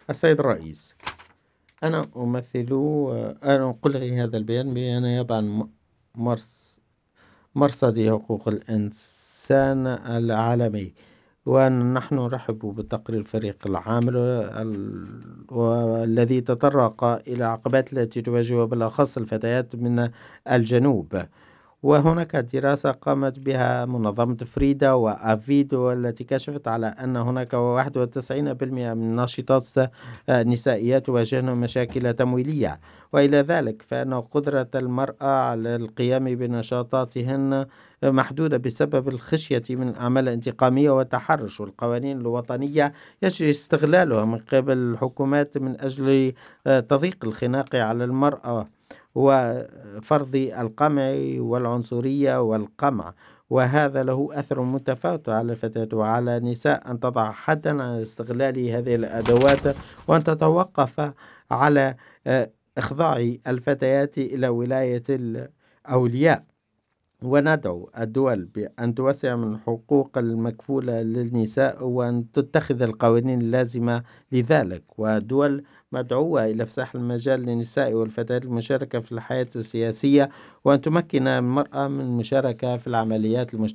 السيد الرئيس، أنا أمثل أنا أقول لك هذا البيان بأن يابع مرصد حقوق الإنسان العالمي، ونحن نرحب بتقرير الفريق العامل والذي تطرق إلى العقبات التي تواجه بالأخص الفتيات من الجنوب. وهناك دراسة قامت بها منظمة فريدا وأفيدو التي كشفت على أن هناك 91% من الناشطات النسائيات تواجهن مشاكل تمويلية، وإلى ذلك فإن قدرة المرأة على القيام بنشاطاتهن محدودة بسبب الخشية من الأعمال الانتقامية والتحرش، والقوانين الوطنية يجري استغلالها من قبل الحكومات من أجل تضييق الخناق على المرأة وفرض القمع والعنصرية والقمع. وهذا له أثر متفاوت على الفتاة وعلى النساء أن تضع حدا على استغلال هذه الأدوات، وأن تتوقف على إخضاع الفتيات إلى ولاية الأولياء. وندعو الدول بأن توسع من حقوق المكفولة للنساء وأن تتخذ القوانين اللازمة لذلك، والدول مدعوة إلى إفساح المجال للنساء والفتيات المشاركة في الحياة السياسية، وأن تمكن المرأة من المشاركة في العمليات المجتمعية